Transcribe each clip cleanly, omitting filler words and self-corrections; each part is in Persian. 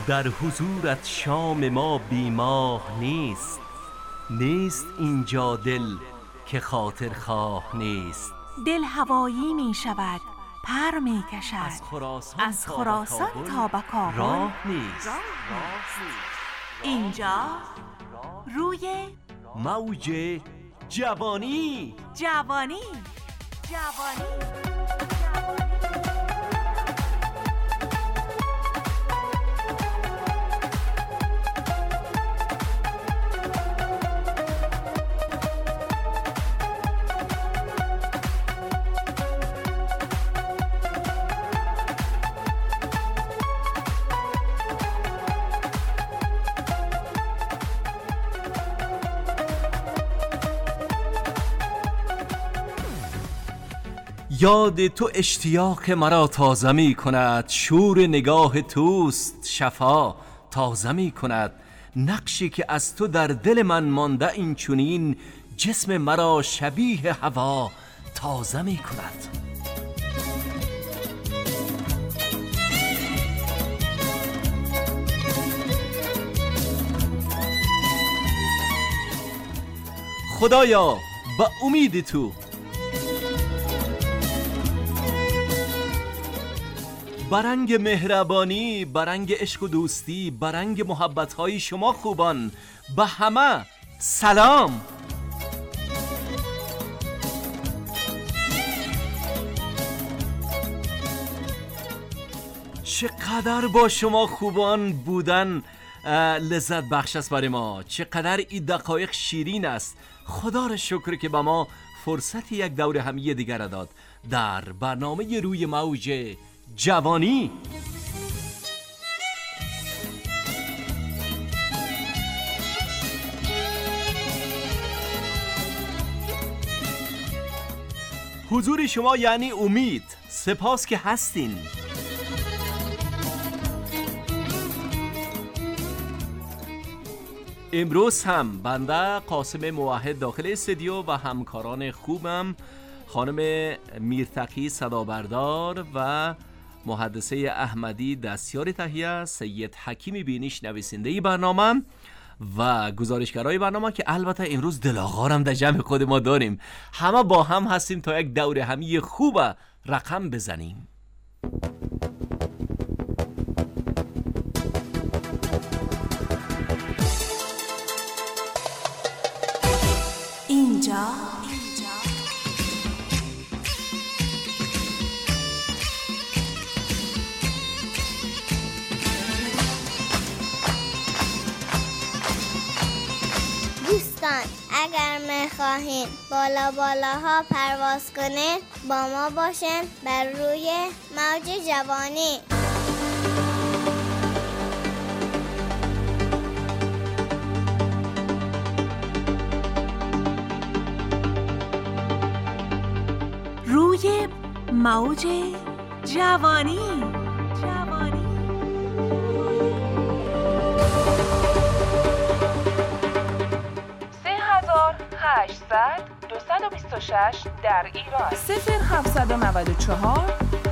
در حضورت شام ما بیماه نیست. نیست اینجا دل که خاطر خواه نیست. دل هوایی می شود، پر می کشد، از خراسان تا به کابل راه نیست. اینجا روی موج جوانی. جوانی. یاد تو اشتیاق مرا تازه می کند، شور نگاه توست شفا تازه می کند. نقشی که از تو در دل من مانده این چنین، جسم مرا شبیه هوا تازه می کند. خدایا با امید تو، برنگ مهربانی، برنگ عشق و دوستی، برنگ محبت‌های شما خوبان، به همه سلام. چقدر با شما خوبان بودن لذت بخش است برای ما، چقدر این دقایق شیرین است. خدا را شکر که به ما فرصت یک دور همی دیگر داد در برنامه روی موج جوانی. حضور شما یعنی امید. سپاس که هستین. امروز هم بنده قاسم موحد داخل استودیو و همکاران خوبم خانم میرتقی صدابردار و محدثه احمدی دستیار تهیه، سید حکیمی بینیش نویسنده برنامه و گزارشگرای برنامه که البته امروز دلاغارم در جمع خود ما داریم. همه با هم هستیم تا یک دور همی خوب رقم بزنیم. اینجا دوستان، اگر میخواهین بالاها پرواز کنین با ما باشین بر روی موج جوانی. روی موج جوانی. 3826 در ایران، 0794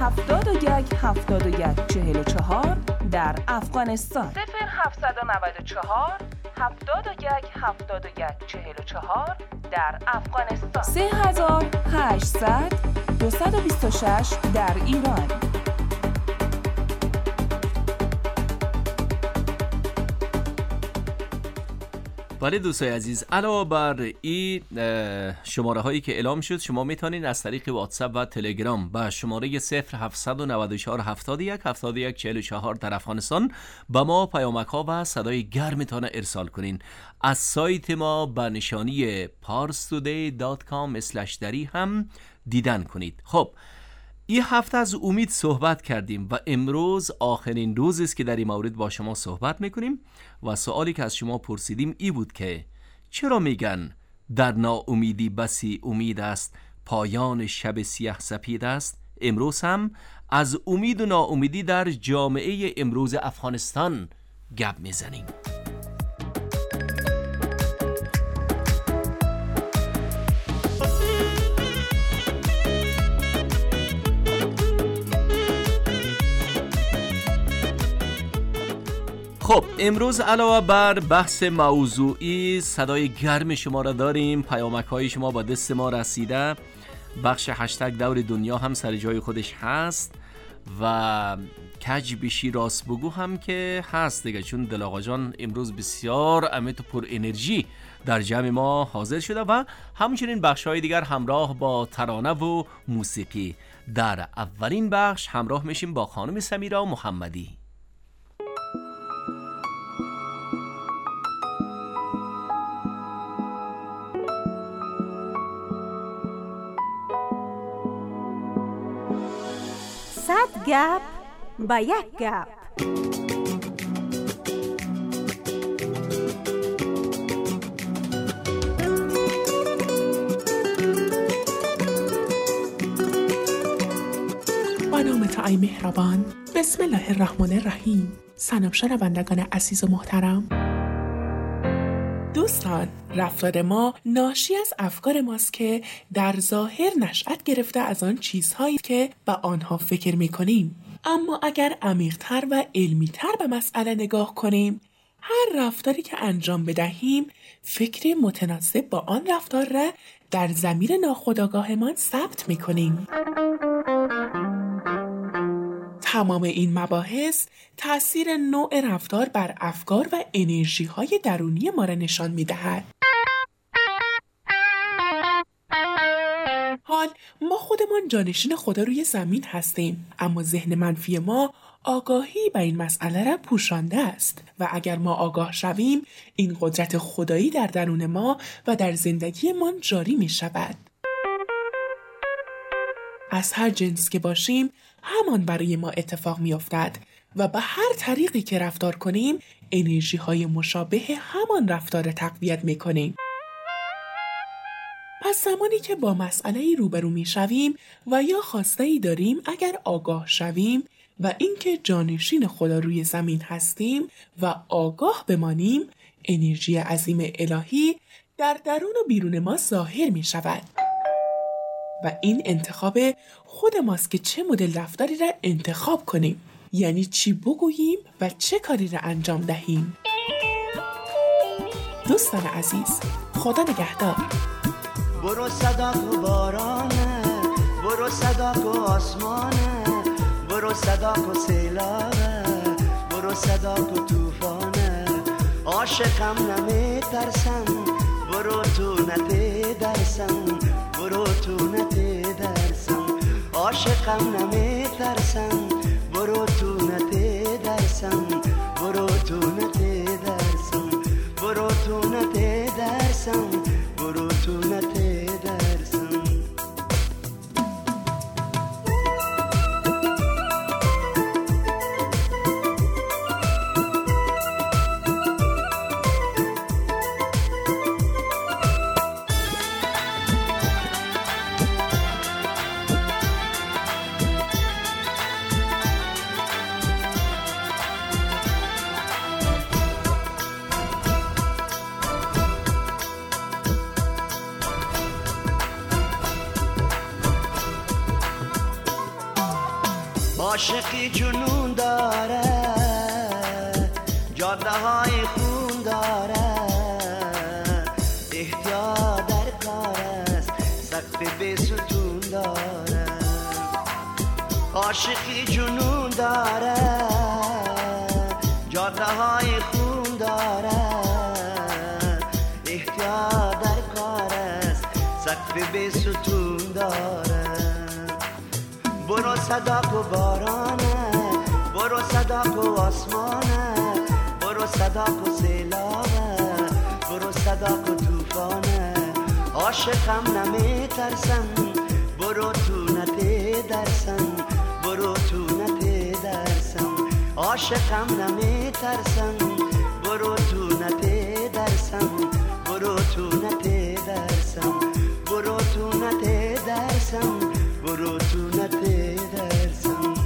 71 44 در افغانستان، 0794 71 44 در افغانستان، 3800 226 در ایران. بله دوستای عزیز، علاوه بر این شماره هایی که اعلام شد، شما میتونید از طریق واتساپ و تلگرام با شماره 0794 71 44 در افغانستان با ما پیامک ها و صدای گرمتان ارسال کنین. از سایت ما با نشانی parstoday.com/dari هم دیدن کنید. خب این هفته از امید صحبت کردیم و امروز آخرین روز است که در این مورد با شما صحبت میکنیم و سوالی که از شما پرسیدیم ای بود که چرا میگن در ناامیدی بسی امید است، پایان شب سیاه سپید است؟ امروز هم از امید و ناامیدی در جامعه امروز افغانستان گپ میزنیم. خب امروز علاوه بر بحث موضوعی صدای گرم شما را داریم، پیامک های شما با دست ما رسیده، بخش هشتگ دور دنیا هم سر جای خودش هست و کج بشی راست بگو هم که هست دیگه، چون دل آقا جان امروز بسیار امیت و پر انرژی در جمع ما حاضر شده و همچنین بخش های دیگر همراه با ترانه و موسیقی. در اولین بخش همراه میشیم با خانم سمیرا محمدی. صد گپ با یک گپ. با نام تو ای مهربان. بسم الله الرحمن الرحیم. سلام شنوندگان عزیز و محترم. دوستان، رفتار ما ناشی از افکار ماست که در ظاهر نشأت گرفته از آن چیزهایی که به آنها فکر می‌کنیم. اما اگر عمیق‌تر و علمی‌تر به مسئله نگاه کنیم، هر رفتاری که انجام بدهیم فکری متناسب با آن رفتار را در ضمیر ناخودآگاهمان ثبت می‌کنیم. تمام این مباحث تأثیر نوع رفتار بر افکار و انرژی‌های درونی ما را نشان می‌دهد. حال ما خودمان جانشین خدا روی زمین هستیم، اما ذهن منفی ما آگاهی به این مسئله را پوشانده است و اگر ما آگاه شویم، این قدرت خدایی در درون ما و در زندگیمان جاری می شود. از هر جنس که باشیم، همان برای ما اتفاق می افتد و به هر طریقی که رفتار کنیم، انرژی های مشابه همان رفتار تقویت می کنیم. پس زمانی که با مسئله‌ای روبرو می شویم و یا خواسته‌ای داریم، اگر آگاه شویم و اینکه جانشین خدا روی زمین هستیم و آگاه بمانیم، انرژی عظیم الهی در درون و بیرون ما ظاهر می شود. و این انتخاب خود ماست که چه مدل رفتاری را انتخاب کنیم، یعنی چی بگوییم و چه کاری را انجام دهیم. دوستان عزیز، خدا نگهدار. برو صدا کو بارانه، برو صدا کو آسمانه، برو صدا کو سیلابه، برو صدا کو توفانه. عاشقم نمی ترسم، برو تو نتی درسم، برو تو نتی درسم. عاشقم نمی ترسم، برو تو نتی درسم، برو تو نتی درسم، برو تو نتی درسم، برو تو نتی درسم. عاشقی جنون داره، جاده های خون داره، احتیاط در کار است، سقف بی ستون داره. عاشقی جنون داره، جاده های خون داره، احتیاط در کار است، سقف بی ستون داره. برو صدا کو بارانه، برو صدا کو آسمانه، برو صدا کو سیلابه، برو صدا کو توفانه. عاشقم نمی ترسم، برو تو نتی درسم، برو تو نتی درسم. عاشقم نمی ترسم، برو تو نتی درسم، برو تو نتی درسم، برو تو نتی درسم، برو تو نتی درسم.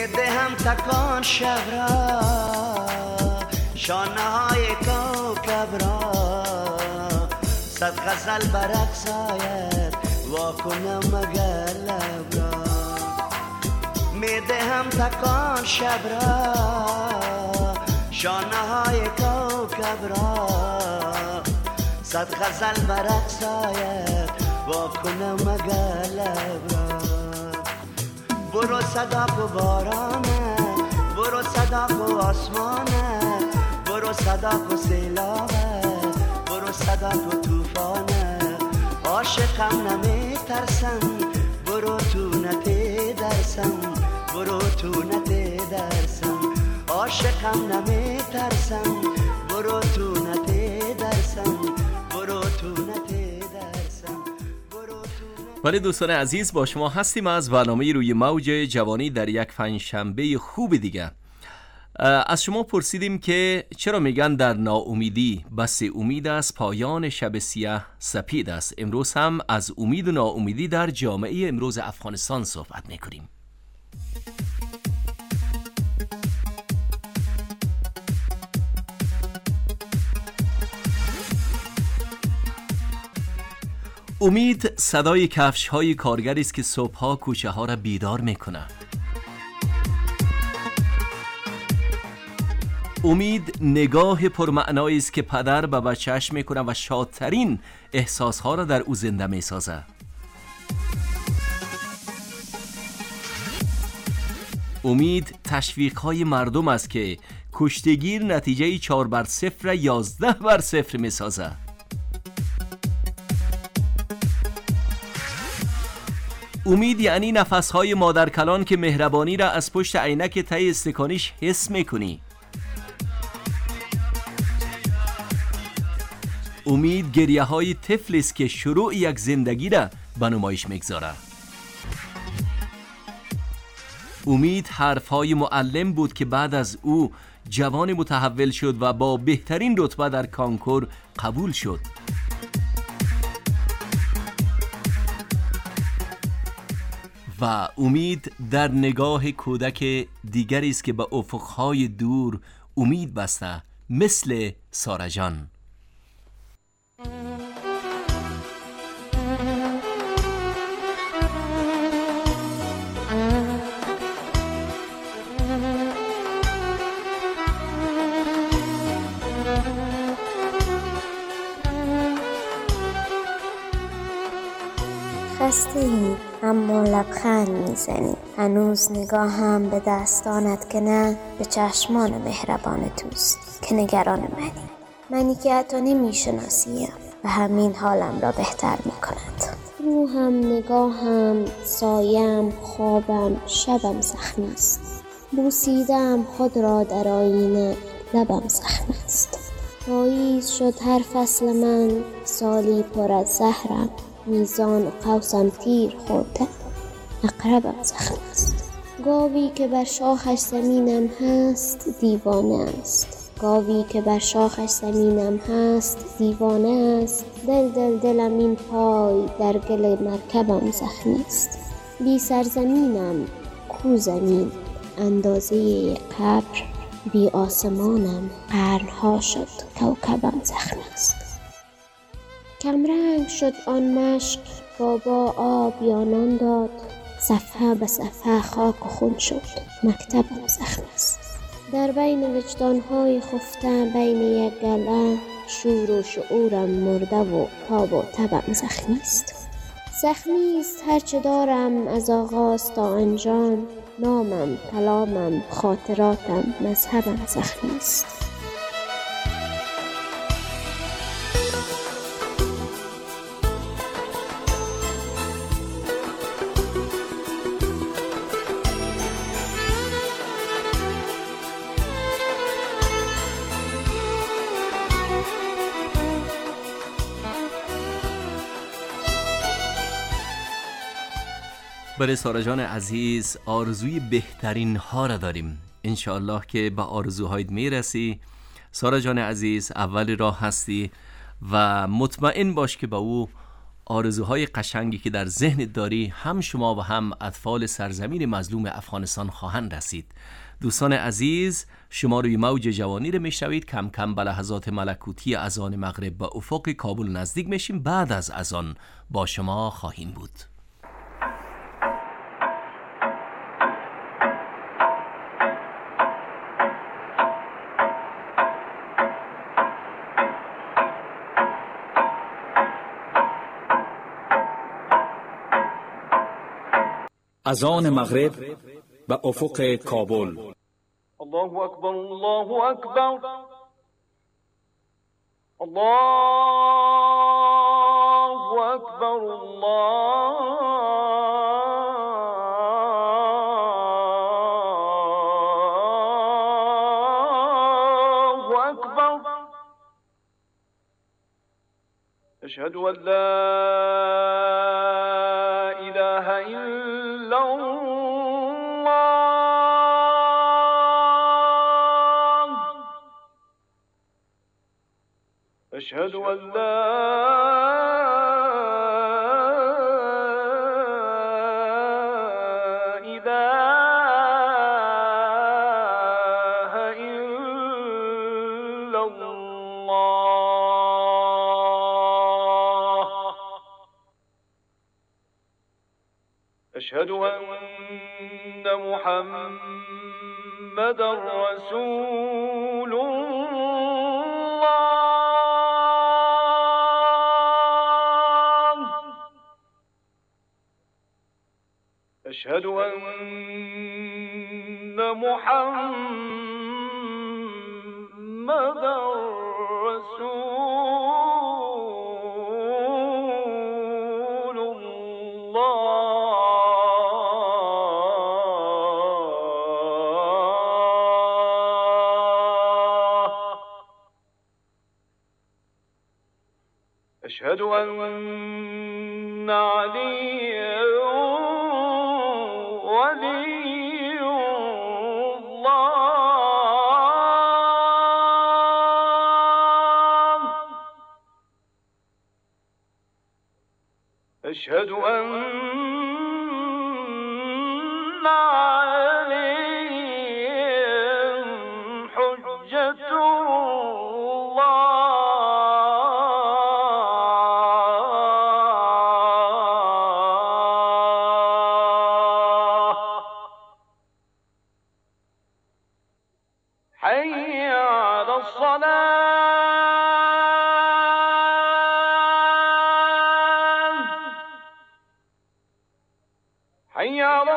میدهم تکان شب را شانه های کوکب را صد غزل برقص آید واکنم مگر لب را میدهم تکان شب را شانه های کوکب را صد غزل برقص آید واکنم مگر لب را برو صداق و بارانه برو صداق و آسمانه برو صداق و سیلابه برو صداق و توفانه عاشقم نمی ترسم برو تو نتی درسم برو تو نتی درسم عاشقم نمی ترسم برو تو نتی درسم برو تو نتی درسم. ولی دوستان عزیز، با شما هستیم از برنامه روی موج جوانی در یک پنجشنبه خوب دیگه. از شما پرسیدیم که چرا میگن در ناامیدی بس امید است پایان شب سیاه سپید است. امروز هم از امید و ناامیدی در جامعه امروز افغانستان صحبت میکنیم. امید صدای کفش های کارگری است که صبحها کوچه ها را بیدار میکنه. امید نگاه پرمعنایی است که پدر به بچه‌اش میکنه و شادترین احساس ها را در او زنده میسازه. امید تشویق های مردم است که کشتگیر نتیجه 4-0 را 11-0 میسازه. امید یعنی نفسهای مادرکلان که مهربانی را از پشت عینک ته استکانیش حس میکنی. امید گریه های طفل است که شروع یک زندگی را به نمایش میگذاره. امید حرف های معلم بود که بعد از او جوان متحول شد و با بهترین رتبه در کانکور قبول شد. و امید در نگاه کودک دیگری است که به افقهای دور امید بسته، مثل ساره جان. خسته‌ای اما لبخند میزنی، هنوز نگاهم به دستانت که نه به چشمان مهربان توست که نگران منی که حتی نمیشناسیم و همین حالم را بهتر میکند. روحم، نگاهم، سایم، خوابم، شبم زخمی است. بوسیدم خود را در آینه، لبم زخمی است. پاییز شد هر فصل من، سالی پر از زهرم، میزان قوسم تیر خورده، عقربم زخم است. گاوی که بر شاخش زمینم هست دیوانه است، گاوی که بر شاخش زمینم هست دیوانه است. دلم این پای در گل مرکبم زخمی است. بی سرزمینم کو زمین اندازه قبر، بی آسمانم قرنها شد کوکبم زخمی است. کمرنگ شد آن مشق، بابا آب یا نان داد، صفحه به صفحه خاک و خون شد مکتبم زخم است. در بین وجدانهای خفته، بین یک گله، شور و شعورم مرده و تاب و تبم زخمی است. زخمی است هرچه دارم از آغاز تا انجام، نامم، کلامم، خاطراتم، مذهبم زخمی است. برای ساره جان عزیز آرزوی بهترین ها را داریم. انشاءالله که به آرزوهایت میرسی. ساره جان عزیز اول راه هستی و مطمئن باش که با او آرزوهای قشنگی که در ذهنت داری هم شما و هم اطفال سرزمین مظلوم افغانستان خواهند رسید. دوستان عزیز، شما روی موج جوانی رو میشنوید. کم کم به لحظات ملکوتی اذان مغرب به افق کابل نزدیک میشیم. بعد از اذان با شما خواهیم بود. اذان مغرب به افق کابل. الله اکبر، الله اکبر، الله اکبر، الله اکبر. اشهد ان لا اله الا الله، اشهد ان لا اله الا الله، اشهد ان محمدا رسول الله، أشهد أن محمدا رسول الله، أشهد أن عليا ولي الله، أشهد أن عليهم حجة حي على الصلاة، حي على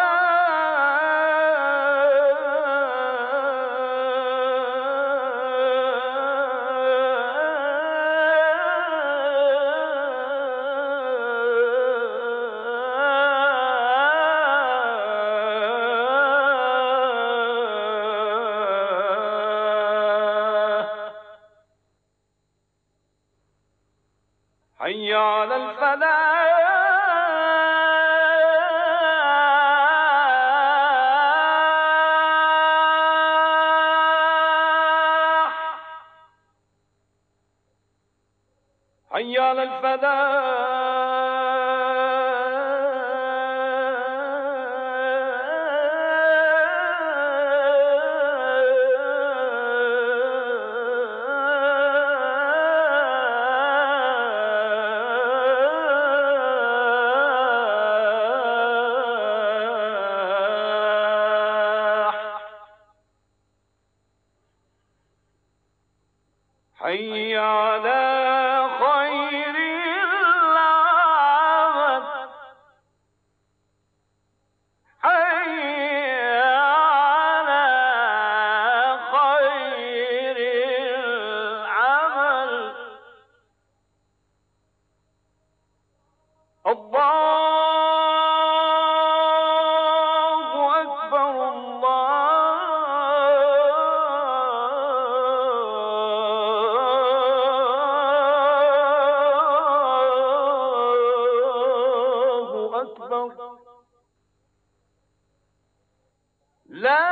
حي على الفلاح، حي على حي على خير العمل، حي على خير العمل، الله أكبر، الله أكبر، لا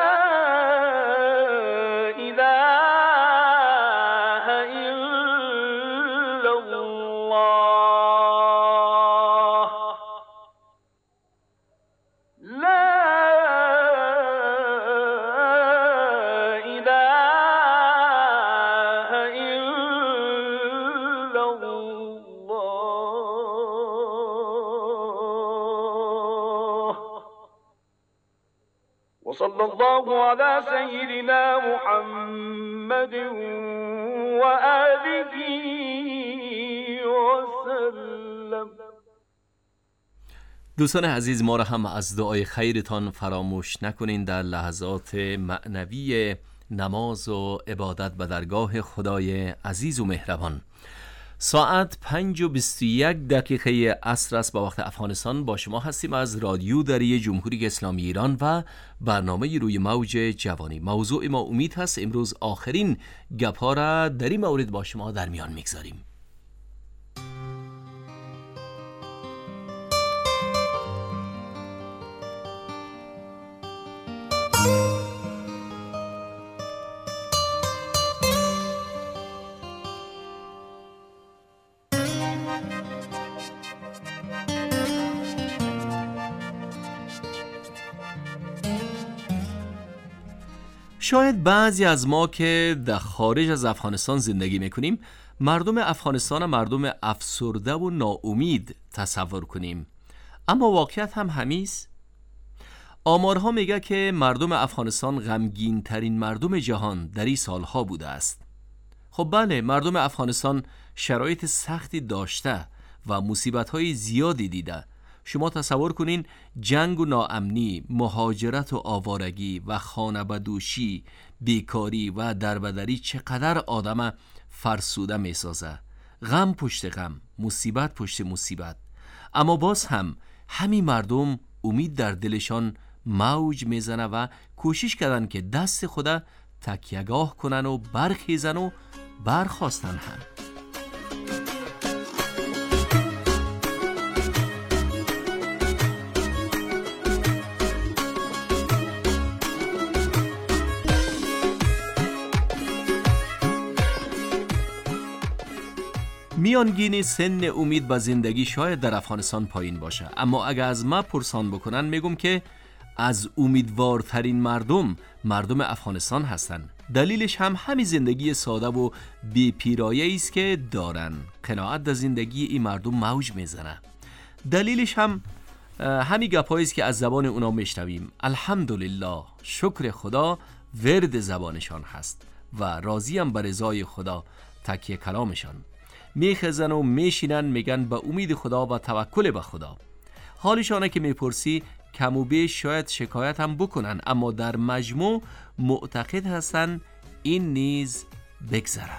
إله إلا الله. وصلى الله على سيدنا محمد وآله وسلم. دوستان عزیز، ما را هم از دعای خیرتان فراموش نکنین در لحظات معنوی نماز و عبادت به درگاه خدای عزیز و مهربان. ساعت 5:21 عصر است با وقت افغانستان. با شما هستیم از رادیو دری جمهوری اسلامی ایران و برنامه روی موج جوانی. موضوع ما امید هست. امروز آخرین گپ‌ها را در این مورد با شما در میان میگذاریم. شاید بعضی از ما که در خارج از افغانستان زندگی میکنیم مردم افغانستان مردم افسرده و ناامید تصور کنیم، اما واقعیت هم همیست. آمارها میگه که مردم افغانستان غمگین ترین مردم جهان در این سالها بوده است. خب بله، مردم افغانستان شرایط سختی داشته و مصیبت‌های زیادی دیده. شما تصور کنین جنگ و ناامنی، مهاجرت و آوارگی و خانه‌بدوشی، بیکاری و دربدری چقدر آدم فرسوده میسازه. غم پشت غم، مصیبت پشت مصیبت. اما باز هم همین مردم امید در دلشان موج میزنه و کوشش کردن که دست خدا تکیهگاه کنن و برخیزن و برخواستن هم. میانگین سن امید به زندگی شاید در افغانستان پایین باشه، اما اگر از ما پرسان بکنن میگم که از امیدوارترین مردم افغانستان هستن. دلیلش هم همین زندگی ساده و بی پیرایه است که دارن. قناعت در زندگی این مردم موج میزنه. دلیلش هم همین گپایی است که از زبان اونا میشنویم. الحمدلله، شکر خدا ورد زبانشان هست و راضیم به رضای خدا تکیه کلامشان. میخزن و میشینن میگن به امید خدا و توکل به خدا. حالشانه که میپرسی کم و بیش شاید شکایت هم بکنن، اما در مجموع معتقد هستن این نیز بگذرد.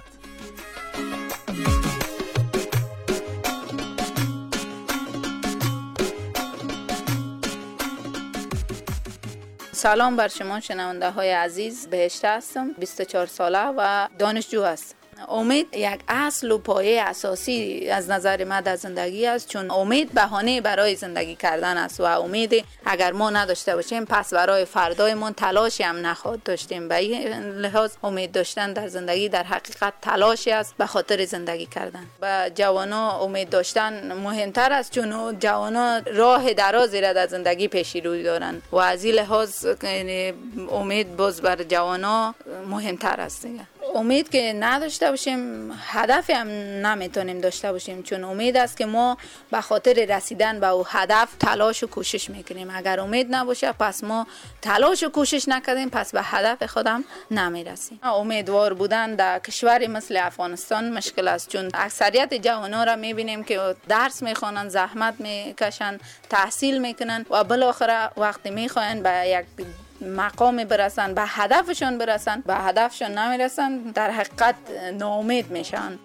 سلام بر شما شنونده های عزیز. بهشته هستم، 24 ساله و دانشجو هستم. امید یک اصل و پایه اساسی از نظر من در زندگی است، چون امید بهانه برای زندگی کردن است و امید اگر ما نداشته باشیم پس برای فردایمون تلاشی هم نخواهد داشتیم. به این لحاظ امید داشتن در زندگی در حقیقت تلاشی است به خاطر زندگی کردن. به جوانا امید داشتن مهمتر است، چون جوانا راه درازی را در زندگی پیش روی دارن و از این لحاظ امید باز بر جوانا مهمتر است. امید که نداشته باشیم هدفی هم نمیتونیم داشته باشیم، چون امید است که ما به خاطر رسیدن به او هدف تلاش و کوشش میکنیم. اگر امید نباشه پس ما تلاش و کوشش نکردیم، پس به هدف خودم نمیرسیم. امیدوار بودن در کشوری مثل افغانستان مشکل است، چون اکثریت جوانان را میبینیم که درس میخوانن، زحمت میکشن، تحصیل میکنن و بالاخره وقتی میخواین به یک مقام برسن، به هدفشون برسن، به هدفشون نمیرسن، در حقیقت ناامید میشن.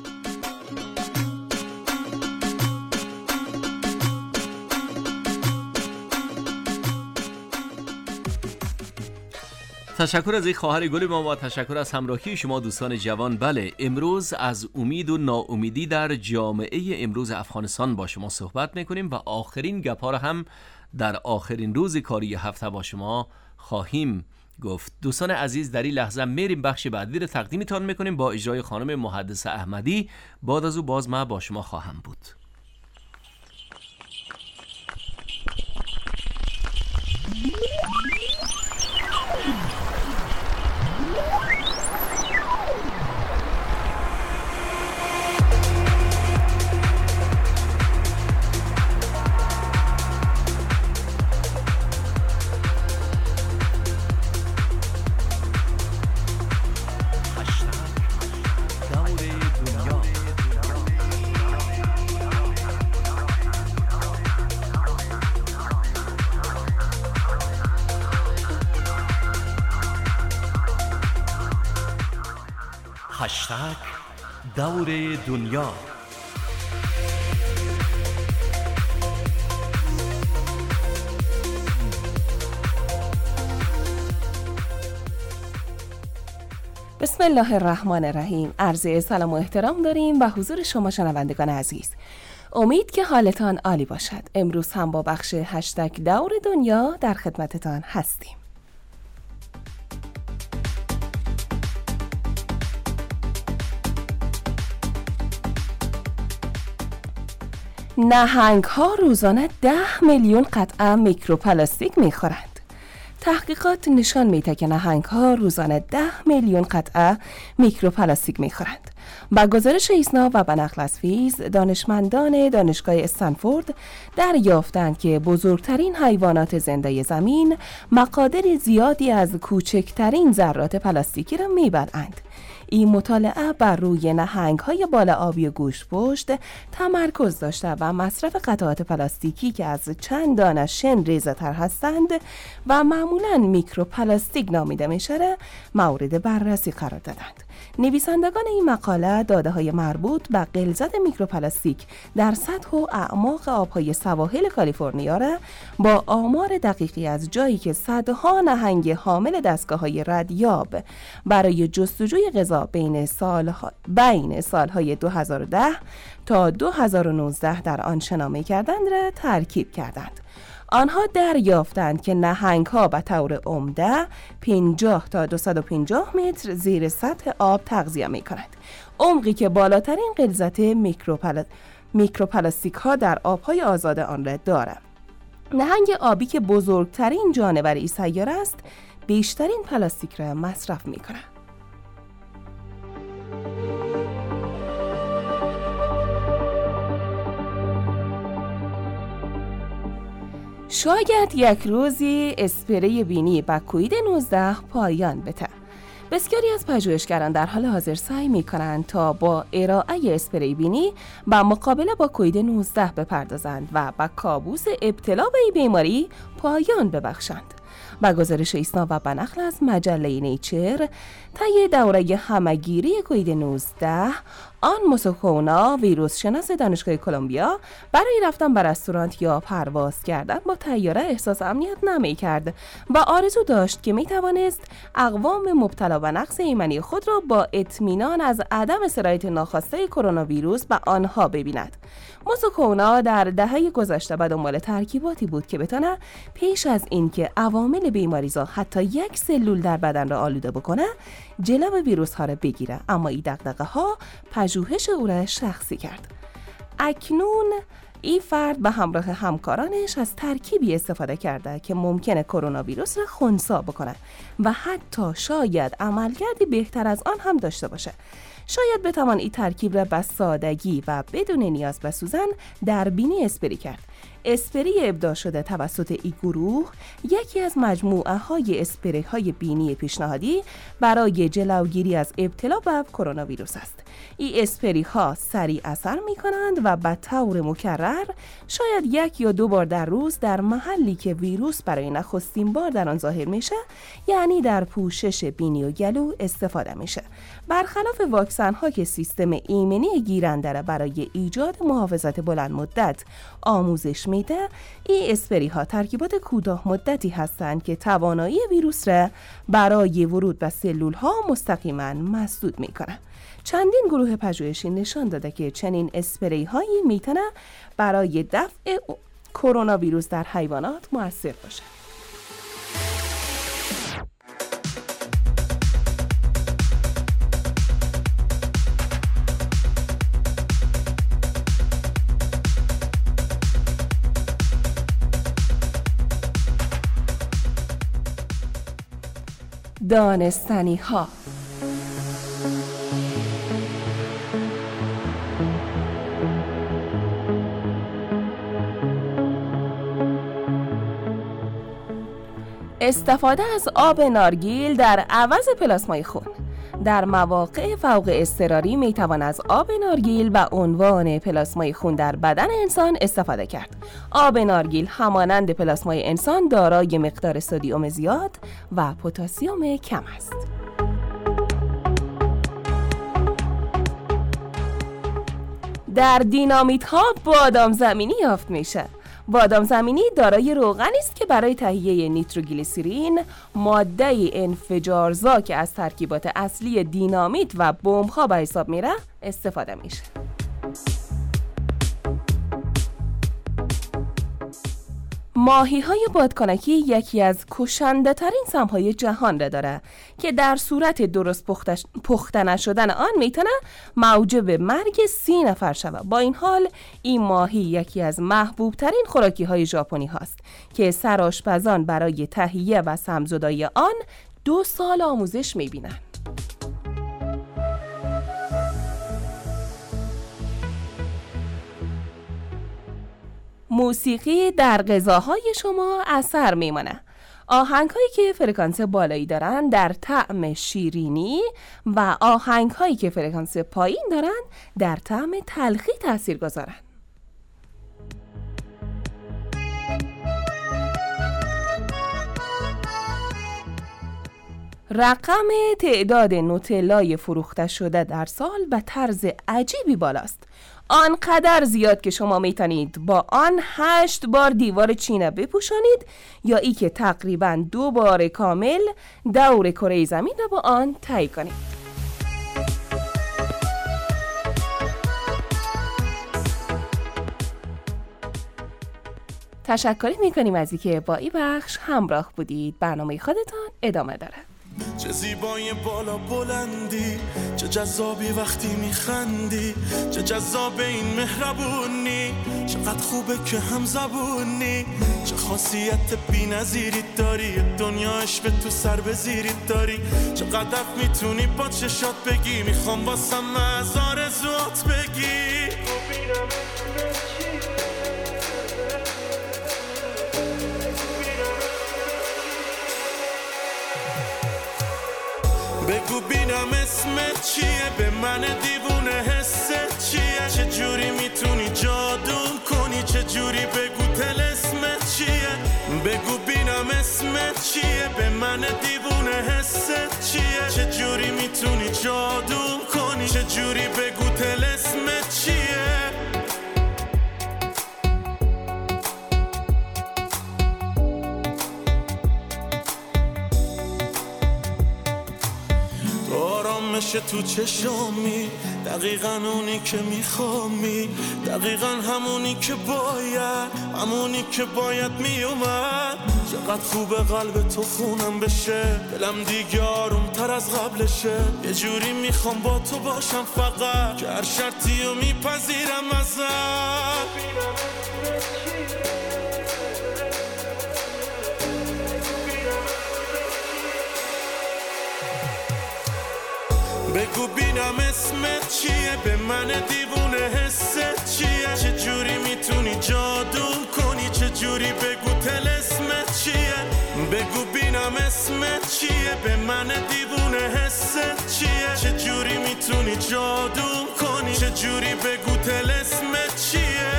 تشکر از این خواهر گل ما و تشکر از همراهی شما دوستان جوان. بله، امروز از امید و ناامیدی در جامعه امروز افغانستان با شما صحبت میکنیم و آخرین گپا را هم در آخرین روز کاری هفته با شما خواهیم گفت. دوستان عزیز، در این لحظه میریم بخش بعدی رو تقدیمتان میکنیم با اجرای خانم محدثه احمدی. بعد از او باز ما با شما خواهم بود. دور دنیا. بسم الله الرحمن الرحیم. عرض سلام و احترام داریم به حضور شما شنوندگان عزیز. امید که حالتان عالی باشد. امروز هم با بخش هشتگ دور دنیا در خدمتتان هستیم. نهنگ‌ها روزانه 10 میلیون قطعه میکروپلاستیک می‌خورند. تحقیقات نشان می‌دهد که نهنگ‌ها روزانه 10 میلیون قطعه میکروپلاستیک می‌خورند. با گزارش ایسنا و به نقل از فیز، دانشمندان دانشگاه استنفورد دریافتند که بزرگترین حیوانات زنده زمین مقادیر زیادی از کوچکترین ذرات پلاستیکی را می‌بلعند. این مطالعه بر روی نهنگ‌های بالا آبی گوشت‌پشت تمرکز داشته و مصرف قطعات پلاستیکی که از چند دانه شن ریزه‌تر هستند و معمولاً میکروپلاستیک نامیده می‌شود مورد بررسی قرار دادند. نویسندگان این مقاله داده‌های مربوط به غلظت میکروپلاستیک در سطح و اعماق آب‌های سواحل کالیفرنیا را با آمار دقیقی از جایی که صدها نهنگ حامل دستگاه‌های ردیاب برای جستجوی غذا بین سالهای 2010 تا 2019 در آن شنا کردند را ترکیب کردند. آنها دریافتند که نهنگ‌ها به طور عمده 50 تا 250 متر زیر سطح آب تغذیه می‌کنند. عمقی که بالاترین غلظت میکروپلاستیک ها در آب‌های آزاد آن را دارد. نهنگ آبی که بزرگترین جانور این سیاره است، بیشترین پلاستیک را مصرف می‌کند. شاید یک روزی اسپری بینی با کووید 19 پایان بده. بسیاری از پژوهشگران در حال حاضر سعی می‌کنند تا با ارائه اسپری بینی به مقابله با کووید 19 بپردازند و به کابوس ابتلا به این بیماری پایان ببخشند. با گزارش ایسنا و به نقل از مجله نیچر، طی دوره همه‌گیری کووید 19 آن موسوکونا ویروس شناس دانشگاه کلمبیا برای رفتن به رستوران یا پرواز کردن با طیاره احساس امنیت نمی‌کرد و آرزو داشت که می‌توانست اقوام مبتلا به نقص ایمنی خود را با اطمینان از عدم سرایت ناخواسته کرونا ویروس به آنها ببیند. موسوکونا در دهه گذشته به دنبال ترکیباتی بود که بتونه پیش از اینکه عوامل بیماریزا حتی یک سلول در بدن را آلوده بکنه جلو ویروس ها را بگیره، اما این دغدغه ها پژوهش او را شخصی کرد. اکنون این فرد به همراه همکارانش از ترکیبی استفاده کرده که ممکنه کرونا ویروس را خنثی بکنه و حتی شاید عملکردی بهتر از آن هم داشته باشه. شاید بتوان این ترکیب را به سادگی و بدون نیاز به سوزن در بینی اسپری کرد. اسپری ابداع شده توسط این گروه یکی از مجموعه های اسپری های بینی پیشنهادی برای جلوگیری از ابتلا به کرونا ویروس است. این اسپری ها سریع اثر می کنند و به طور مکرر شاید 1 یا 2 بار در روز در محلی که ویروس برای نخستین بار در آن ظاهر میشه، یعنی در پوشش بینی و گلو استفاده میشه. برخلاف واکسن ها که سیستم ایمنی گیرنده را برای ایجاد محافظت بلند مدت آموزش میده، این اسپری ها ترکیبات کوتاه مدتی هستند که توانایی ویروس را برای ورود به سلول ها مستقیما مسدود میکنه. چندین گروه پژوهشی نشان داده که چنین اسپری هایی میتونه برای دفع کرونا ویروس در حیوانات مؤثر باشه. دانستنی ها. استفاده از آب نارگیل در عوض پلاسمای خون. در مواقع فوق اضطراری میتوان از آب نارگیل به عنوان پلاسمای خون در بدن انسان استفاده کرد. آب نارگیل همانند پلاسمای انسان دارای مقدار سدیم زیاد و پتاسیم کم است. در دینامیت ها بادام زمینی یافت میشه. بادام زمینی دارای روغنی است که برای تهیه نیتروگلیسرین، ماده انفجارزا که از ترکیبات اصلی دینامیت و بمب ها به حساب میره استفاده میشه. ماهی‌های بادکنکی یکی از کشنده‌ترین سم‌های جهان را داره که در صورت درست پخته نشدن آن میتونه موجب مرگ 30 نفر شود. با این حال این ماهی یکی از محبوب‌ترین خوراکی‌های ژاپنی هاست که سرآشپزان برای تهیه و سم‌زدایی آن 2 سال آموزش میبینن. موسیقی در غذاهای شما اثر میمانه. آهنگ‌هایی که فرکانس بالایی دارن در طعم شیرینی و آهنگ‌هایی که فرکانس پایین دارن در طعم تلخی تأثیر گذارن. رقم تعداد نوتلای فروخته شده در سال به طرز عجیبی بالاست. آنقدر زیاد که شما میتونید با آن 8 بار دیوار چینه بپوشانید یا ای که تقریباً 2 بار کامل دور کره زمین را با آن طی کنید. تشکر میکنیم از اینکه با این بخش همراه بودید. برنامه خودتان ادامه داره. چه زیبای بالا بلندی، چه جذابی وقتی میخندی، چه جذاب این مهربونی، چقدر خوبه که هم زبونی، چه خاصیت بی نظیری داری، دنیا عشق تو سر بزیری داری، چقدر میتونی با چشات بگی، میخوام واسم از آرزوات بگی. بگو بینم اسمت چیه، به من دیوونه حست چیه، چه جوری میتونی جادو کنی، چه جوری بگو طلسمت چیه، بگو بینم اسمت چیه، به من دیوونه حست چیه، چه جوری میتونی جادو کنی، چه جوری بگو طلسمت چیه. میشه تو چشامی، دقیقاً اونی که میخوامی، دقیقاً همونی که باید، همونی که باید میومد. چقدر خوبه قلب تو خونم بشه، دلم دیگه آروم تر از قبلشه، یه جوری میخوام با تو باشم فقط، که هر شرطی رو میپذیرم ازت. بگو بینم اسمت چیه، به من دیوونه حست چیه، چه جوری میتونی جادو کنی، چه جوری بگو طلسمت چیه، بگو بینم اسمت چیه، به من دیوونه حست چیه، چه جوری میتونی جادو کنی، چه جوری بگو طلسمت چیه.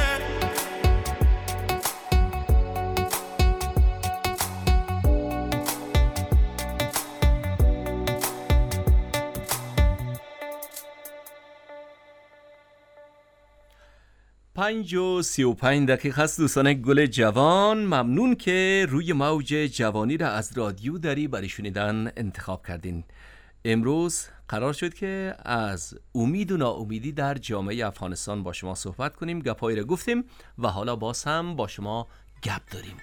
پنج و 35 دقیقه است دوستان گل جوان. ممنون که روی موج جوانی را از رادیو دری برای شنیدن انتخاب کردین. امروز قرار شد که از امید و ناامیدی در جامعه افغانستان با شما صحبت کنیم. گپایی را گفتیم و حالا باز هم با شما گپ داریم.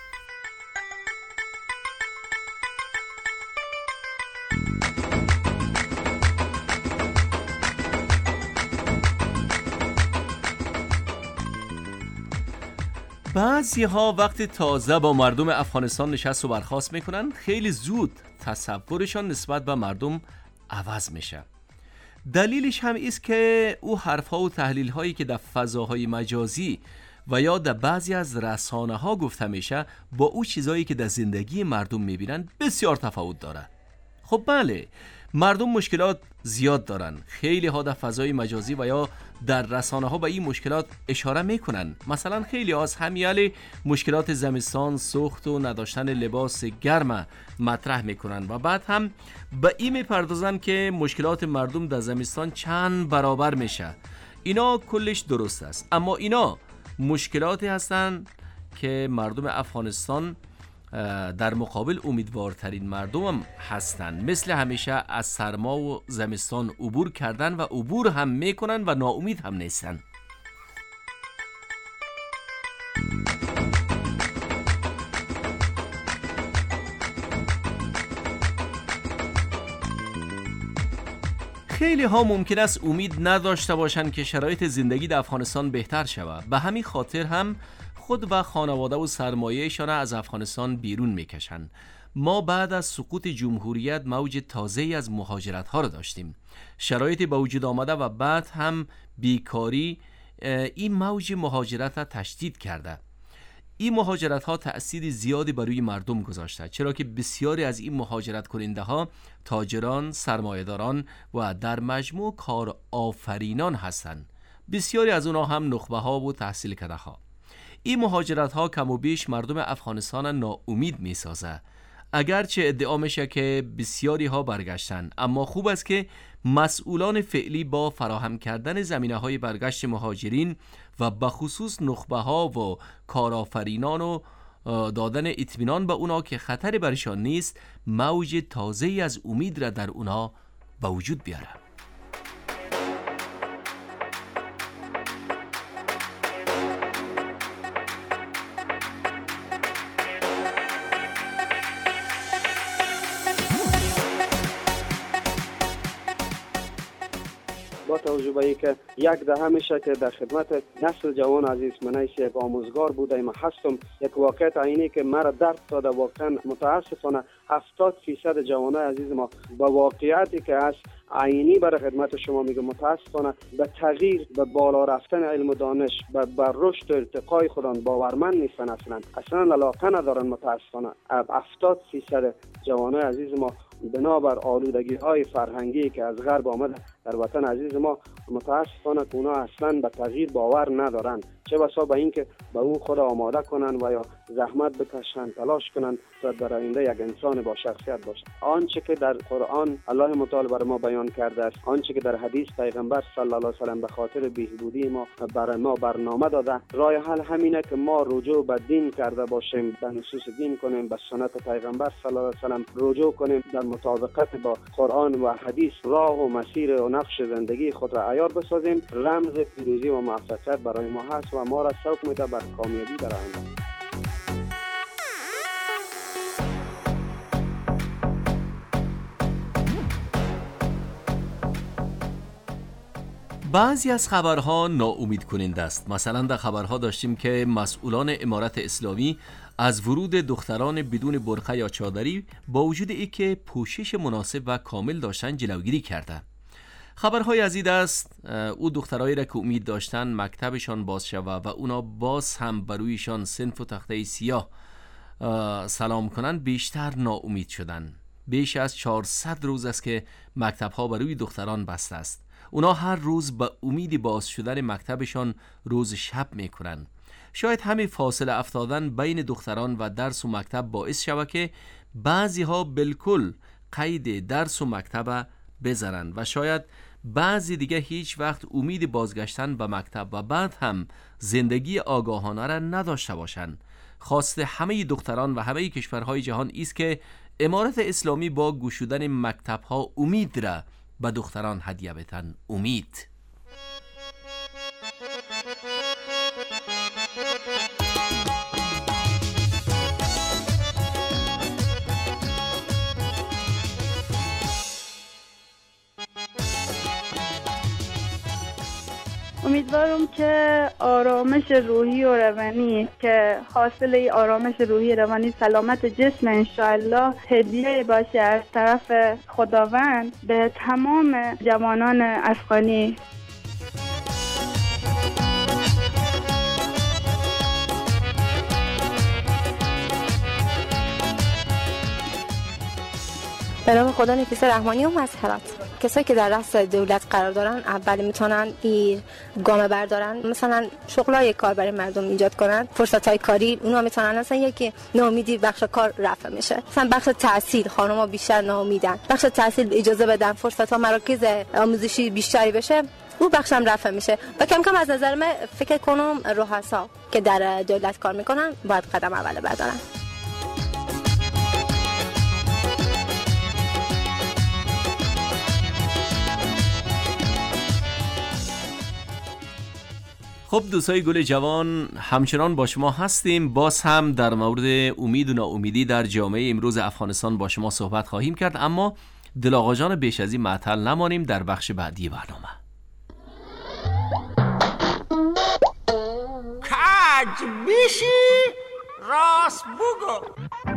بعضی ها وقتی تازه با مردم افغانستان نشست و برخاست میکنن خیلی زود تصورشان نسبت به مردم عوض میشه. دلیلش هم است که او حرفها و تحلیل هایی که در فضاهای مجازی و یا در بعضی از رسانه ها گفته میشه با او چیزایی که در زندگی مردم میبینن بسیار تفاوت داره. خب بله، مردم مشکلات زیاد دارن. خیلی ها در فضای مجازی و یا در رسانه ها به این مشکلات اشاره میکنن. مثلا خیلی ها از همیال مشکلات زمستان، سوخت و نداشتن لباس گرم مطرح میکنن و بعد هم به این میپردازن که مشکلات مردم در زمستان چند برابر میشه. اینا کلش درست است، اما اینا مشکلاتی هستند که مردم افغانستان در مقابل امیدوارترین مردم هستند. مثل همیشه از سرما و زمستان عبور کردن و عبور هم میکنن و ناامید هم نیستن. خیلی ها ممکن است امید نداشته باشند که شرایط زندگی در افغانستان بهتر شود. به همین خاطر هم خود و خانواده و سرمایه‌شان از افغانستان بیرون میکشند. ما بعد از سقوط جمهوریت موج تازه‌ای از مهاجرت ها را داشتیم. شرایط به وجود آمده و بعد هم بیکاری این موج مهاجرت را تشدید کرده. این مهاجرت ها تأثیر زیادی بر روی مردم گذاشته، چرا که بسیاری از این مهاجرت کننده ها تاجران، سرمایه‌داران و در مجموع کار آفرینان هستند. بسیاری از اونها هم نخبه ها و تحصیل کرده ها. این مهاجرت ها کم و بیش مردم افغانستان ناامید می سازه. اگرچه ادعا میشه که بسیاری ها برگشتن، اما خوب است که مسئولان فعلی با فراهم کردن زمینه‌های برگشت مهاجرین و به خصوص نخبه ها و کارآفرینان و دادن اطمینان به اونا که خطری برشان نیست، موج تازه‌ای از امید را در اونا به وجود بیاره. با توجه به اینکه یک دهه میشه که در خدمت نسل جوان عزیز منیش یک آموزگار بوده ما هستم، یک واقعیت عینی که مرا درد داده. واقعا متاسفانه 70% جوانای عزیز ما با واقعیتی که هست عینی برای خدمت شما میگم متاسفانه به تغییر، به بالا رفتن علم و دانش، به رشد و ارتقای خودان باورمند نیستن، اصلا علاقه ندارن. متاسفانه 70% جوانای عزیز ما بنابر آلودگی های فرهنگی که از غرب آمده در وطن عزیز ما متاسفانه که اونا اصلا به تغییر باور ندارن، چه بسا به این که به او خود آماده کنن و یا زحمت بکشن، تلاش کنن تا در آینده یک انسان با شخصیت باشه. آنچه که در قرآن الله متعال بر ما بیان کرده است، آنچه که در حدیث پیغمبر صلی الله علیه و سلم به خاطر بهبودی ما برای ما برنامه داده، راه حل همینه که ما رجوع به دین کرده باشیم، به نصوص دین کنیم، به سنت پیغمبر صلی الله علیه و سلم رجوع کنیم، در مطابقت با قرآن و حدیث راه و مسیر و نقش زندگی خود را عیار بسازیم. رمز پیروزی و موفقیت برای ما هست و ما را سوق میده بر کامیابی در آینده. بعضی از خبرها ناامید کننده است. مثلا در خبرها داشتیم که مسئولان امارت اسلامی از ورود دختران بدون برقع یا چادری با وجود اینکه پوشش مناسب و کامل داشتن جلوگیری کرده. خبرهای از این است او دخترایی را که امید داشتن مکتبشان باز شود و اونا باز هم برویشان صنف و تخته سیاه سلام کنن بیشتر ناامید شدن. بیش از 400 روز است که مکتبها بروی دختران بسته است. اونا هر روز به امید باز شدن مکتبشان روز شب میکنن. شاید همین فاصله افتادن بین دختران و درس و مکتب باعث شود که بعضی ها بالکل قید درس و مکتب بذارن و شاید بعضی دیگه هیچ وقت امید بازگشتن به مکتب و بعد هم زندگی آگاهانه را نداشته باشند. خواست همه دختران و همه کشورهای جهان است که امارت اسلامی با گشودن مکتبها امید را به دختران هدیه بدن. امید. امیدوارم که آرامش روحی و روانی که حاصل آرامش روحی روانی سلامت جسم انشاءالله هدیه باشه از طرف خداوند به تمام جوانان افغانی. به نام خدا نفیس رحمانی و مظهرات. کسایی که در رأس دولت قرار دارن اولی میتونن این گام بردارن، مثلا شغلای کار برای مردم ایجاد کنن، فرصتای کاری اونا میتونن، مثلا یکی ناامیدی بخش کار رفع میشه، مثلا بخش تحصیل خانم‌ها بیشتر ناامیدن، بخش تحصیل اجازه بدن فرصت‌ها مراکز آموزشی بیشتری بشه، اون بخشم رفع میشه و کم کم از نظر من فکر کنم رؤسا که در دولت کار میکنن باید قدم اول بردارن. خب دوستای گل جوان، همچنان با شما هستیم. باز هم در مورد امید و ناامیدی در جامعه امروز افغانستان با شما صحبت خواهیم کرد، اما دل آقا جان بیش از این معطل نمانیم. در بخش بعدی برنامه کج بیشی راست بگو.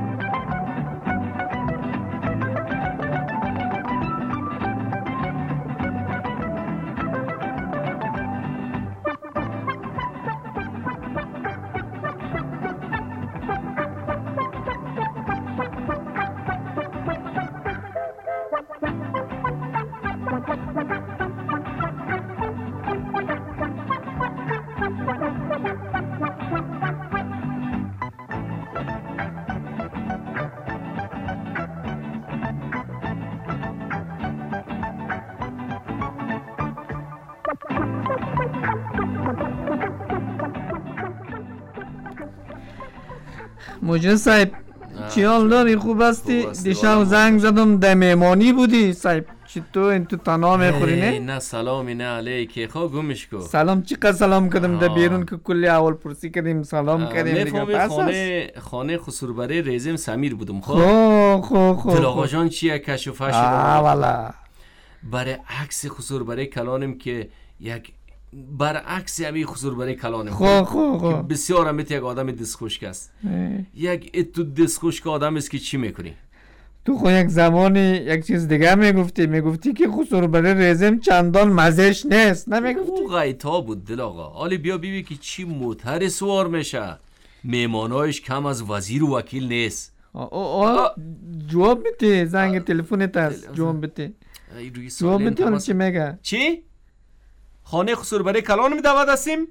مجید صاحب چی حال داری؟ خوب هستی؟ دیشب زنگ زدم در مهمانی بودی صاحب، چی تو تنها میخوری نه؟ نه سلامی نه علیک، خواه گمش کو. سلام چقدر سلام کردم در بیرون که کلی اول پرسی کردیم سلام کردیم دیگه. میفهمی خانه خسروبره ریزم سمیر بودم. خب دل آقا جان چیه کشف فش والا برای عکس خسروبره کلانم که یک برعکس همین خسروبره کلانم که بسیار همت یک آدم دستخوشک است. یک تو دستخوشک آدم است که چی میکنی؟ تو خو یک زمانی یک چیز دیگه میگفتی که خسروبره ریزم چندان مزهش نیست، نمیگفتی؟ او غیتا بود دل آقا. حالی بیا بیبی که چی موتر سوار میشه، میمانایش کم از وزیر و وکیل نیست. جواب بده، زنگ تلفنت هست، جواب بده. جواب بده حالا چی میگه؟ چی؟ خانه خسروبره کلانم دعوت هستیم؟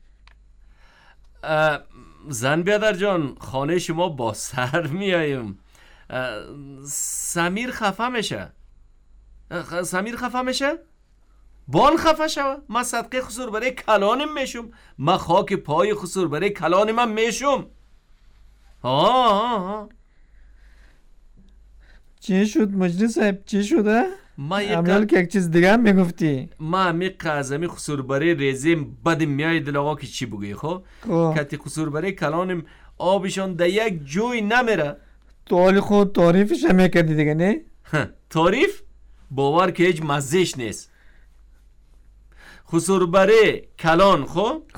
زن بیادر جان، خانه شما با سر میاییم. سمیر خفه میشه؟ بان خفه شوه؟ من صدقه خسروبره کلانم میشم، من خاک پای خسروبره کلانم میشم. چی شد مجید صاحب؟ چی شده؟ امیال که یک چیز دیگه هم میگفتی. ما همی قازمی خسروبره ریزیم بدم میای دل آقا که چی بگوی خب؟ کتی خسروبره کلانم آبشان در یک جوی نمیره. تو حالی خود تعریفش هم میکردی دیگه نه؟ تعریف؟ باور که هیچ مزهش نیست. خسروبره کلان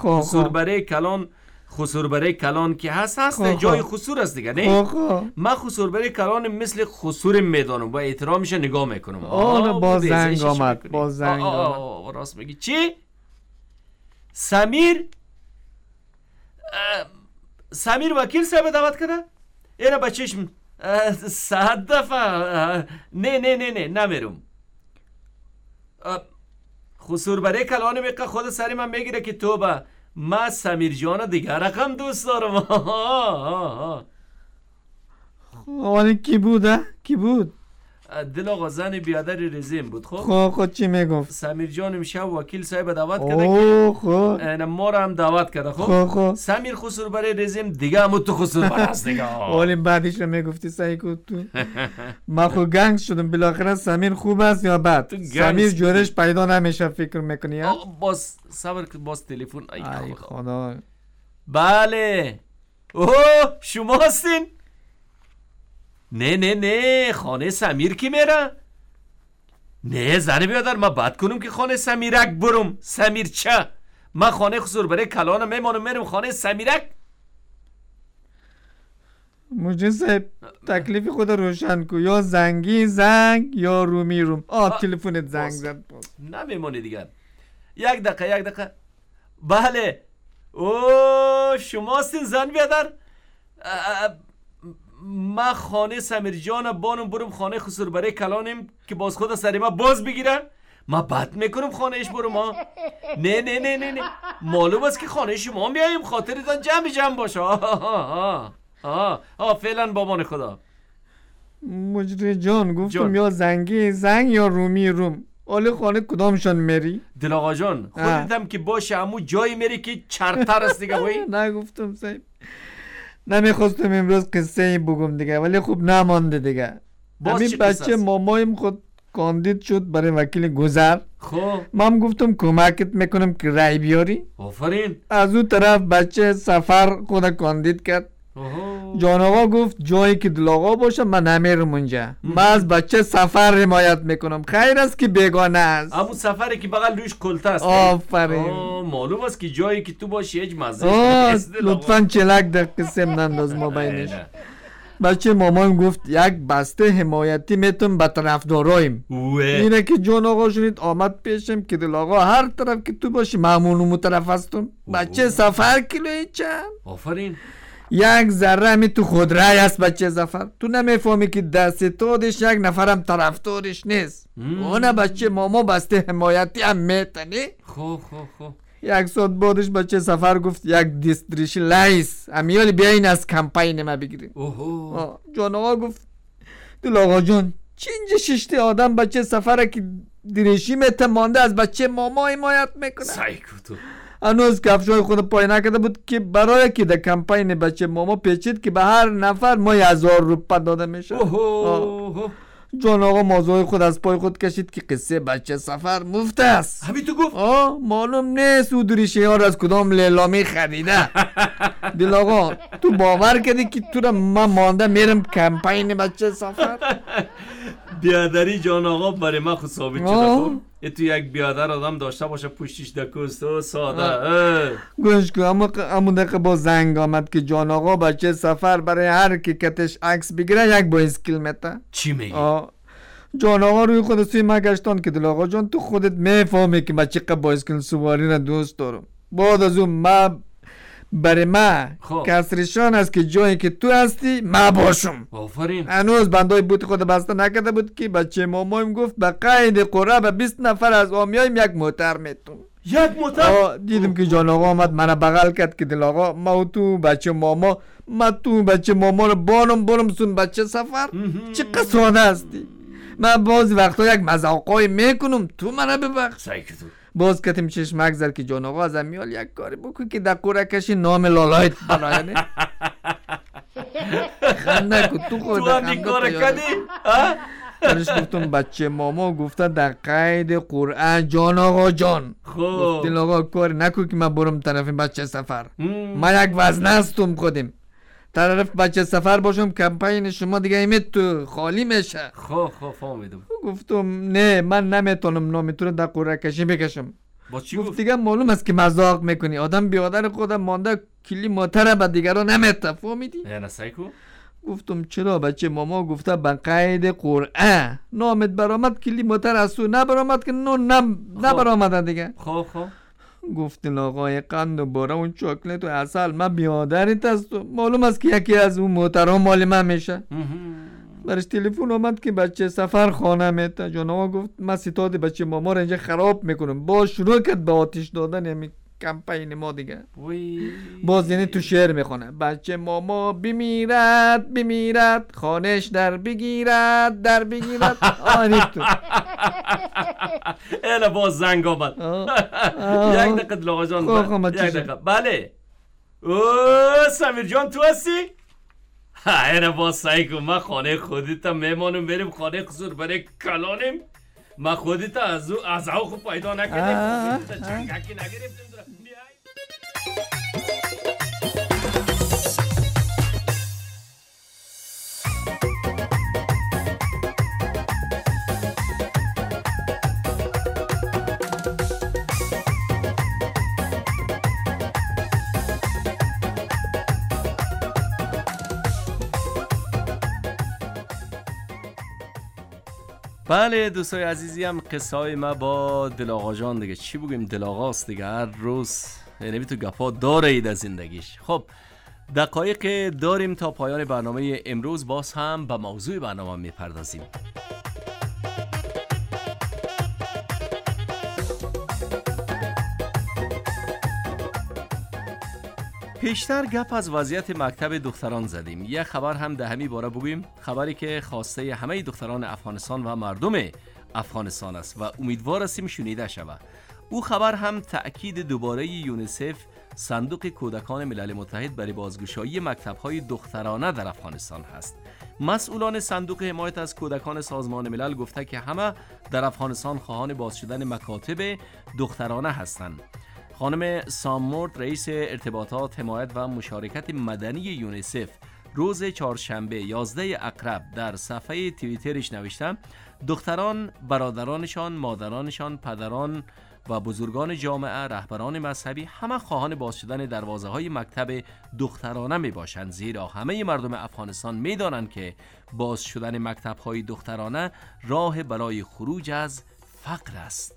خسروبره کلان که هست جای خسور است دیگه نه؟ من خسروبره کلان مثل خسور میدانم و احترامش نگاه میکنم. با زنگ آمد راست میگی. چی؟ سمیر وکیل صاحب دعوت کرده؟ اینا بچهشم 100 دفعه نه نمیرم. خسروبره کلان میگه خود سری من میگیره که تو با من سمیر جانا دیگر رقم دوست دارم. حالا کی بود؟ دل آقا زن بیادر رزیم بود. خب چی میگفت؟ سمیر جانم شب وکیل صاحب دعوت کرده که ما را هم دعوت کرده. خب سمیر خسروبره رزیم دیگه همون تو خسروبره هست دیگه. حالا بعدش رو میگفتی سعی کن تو. من خود گنگ شدم بالاخره. سمیر خوب است یا بد؟ سمیر جورش پیدا نمیشه فکر میکنی؟ باز صبر کن، باز تلفن. ای خدا. بله شما هستین؟ نه خانه سمیر کی میره؟ نه زن بیادر من بد کنم که خانه سمیرک برم. سمیر چه؟ من خانه خسروبره کلانم میمانم میرم خانه سمیرک. مجید صاحب تکلیف خود روشن کو، یا زنگ یا روم. تلفنت زنگ زد نمیمونه دیگر. یک دقیقه. بله شما هستین زن بیادر؟ ما خانه سمیر جان بانم برم خانه خسروبره کلانم که باز خود سری ما باز بگیرن. ما بد میکنم خانهش برم. نه معلوم است که خانه شما میاییم، خاطرتان جمع باشه. فعلا بامان خدا. مجری جان گفتم یا زنگ یا روم. ولی خانه کدامشان میری؟ دل آقا جان خودت هم که باشه همون جایی میری که چرتر است دیگه. وای نگفتم صاحب، نمیخواستم امروز قصه بگم دیگه، ولی خوب نمانده دیگه. همین بچه مامایم خود کاندید شد برای وکیل گذر. خب من گفتم کمکت میکنم که رای بیاری. آفرین. از اون طرف بچه سفر خود کاندید کرد. جان آقا گفت جایی که دل آقا باشه من نمیرم اونجا، من از بچه سفر حمایت میکنم. خیر است که بیگانه است. همون سفری که بغل روش کلته است. آفرین. معلوم است که جایی که تو باشی هیچ مزه نیست. لطفاً چلک دقیقه سم ننداز ما بینش. بچه مامان گفت یک بسته حمایتی میتون به طرفدارایم. اینه که جان آقا شنید آمد پیشم که دل آقا هر طرف که تو باشی مامون طرف هستم. بچه سفر کیلویی چند؟ آفرین. یک ذره می تو خود رای است بچه سفر. تو نمیفهمی که دست تودش یک نفرم طرفدارش نیست. اونه بچه ماما بسته حمایتی هم میتنی. خب یک ساعت بعدش بچه سفر گفت یک دیستریش لایس امیالی بیاین از کمپین ما بگیریم. جان آقا گفت دل آقا جان چینج ششته آدم بچه سفره که دریشی مانده از بچه ماما حمایت میکنه. سایکو تو هنوز کفشای خود پای نکرده بود که برای که در کمپین بچه ماما پیچید که به هر نفر ما 1000 روپیه داده میشه. جان آقا موضوع خود از پای خود کشید که قصه بچه سفر مفت است. همین تو گفت؟ معلوم نیست او دریشه ها را از کدام لیلامی خریده. دل آقا تو باور کردی که تو را من مانده میرم کمپین بچه سفر؟ بیادری جان آقا برای من خود ثابت شده. تو یک بیادر آدم داشته باشه پشتیش دکست و ساده. گوش که همون دقیقه با زنگ آمد که جان آقا بچه سفر برای هر کی کتش عکس بگیره یک بایسکل میته. چی میگی؟ جان آقا روی خود سوی ما گشتان که دل آقا جان تو خودت میفهمی که من چقدر بایسکل سواری را دوست دارم. بعد از اون ما برای ما کسرشان است که جایی که تو هستی ما باشم. آفرین. هنوز بندای بوت خود بسته نکرده بود که بچه مامایم گفت به قید قره به 20 نفر از آمیایم یک موتر میتون. یک موتر؟ دیدم که جان آقا آمد منو بغل کرد که دل آقا ما تو بچه ماما بچه ماما رو برم سون بچه سفر. چقدر ساده هستی. من بعضی وقتا یک مذاقای میکنم تو منو ببخش. سایکتو باز کتیم چشمک زد که جان آقا از امیال یک کاری بکن که در قره کشی نام لالایت بناینه. خنده کن تو خود تو هم این کار کردی؟ برش گفتم بچه ماما گفته در قید قرآن جان آقا جان. خب دل آقا کاری نکن که من برم طرف بچه سفر. من یک وزنه هستم خودم طرف بچه سفر باشم کمپین شما دیگه ایمت تو خالی میشه. خب فهمیدم. گفتم نه من نمیتونم نمیتونم در قره کشی بکشم. با چی گفت دیگه معلوم است که مذاق میکنی. آدم بیادر خودم مانده کلی موتره به دیگران نمیته. فهمیدی؟ نه سایکو. گفتم چرا بچه ماما گفته به قید قرآن نامت برآمد کلی موتر از تو نبرآمد که نبرآمدن دیگه. خب گفتین آقای قند و باره اون چاکلت و عسل من بیادرت است. معلوم است که یکی از اون موترها مال من میشه. برش تلفن آمد که بچه سفر خانه میته. جان آقا گفت من ستاد بچه ماما رو اینجا خراب میکنم. باز شروع کرد به آتش دادن یعنی کمپین ما دیگه. باز یعنی تو شعر میخونه بچه ماما بمیرد خانش در بگیرد آنی تو اینا باز زنگ آمد. یک دقیقه دل آقا جان یک دقیقه. بله سمیر جان تو هستی؟ اینا باز سعی کن من خانه خودیتا میمانم بریم خانه خسور برای کلانیم. من خودیتا از او خوب پیدا نکردیم چنگکی نگرفتیم. بله دوستای عزیزی هم قصه های ما با دل آقا جان دیگه چی بگیم دل آقاست دیگه هر روز یعنی تو گپا داره اید از زندگیش. خب دقایق داریم تا پایان برنامه امروز باز هم به موضوع برنامه میپردازیم. پیشتر گپ از وضعیت مکتب دختران زدیم. یک خبر هم ده همی باره بگویم. خبری که خواسته همه دختران افغانستان و مردم افغانستان است و امیدوار هستیم شنیده شود. او خبر هم تأکید دوباره یونیسف صندوق کودکان ملل متحد برای بازگشایی مکتب‌های دخترانه در افغانستان هست. مسئولان صندوق حمایت از کودکان سازمان ملل گفته که همه در افغانستان خواهان باز شدن مکاتب دخترانه هستند. خانم سامورد رئیس ارتباطات حمایت و مشارکت مدنی یونیسف روز چهارشنبه 11 اکرب در صفحه توییترش نوشته دختران، برادرانشان، مادرانشان، پدران و بزرگان جامعه، رهبران مذهبی همه خواهان باز شدن دروازه های مکتب دخترانه می باشند، زیرا همه مردم افغانستان می دانند که باز شدن مکتب های دخترانه راه برای خروج از فقر است.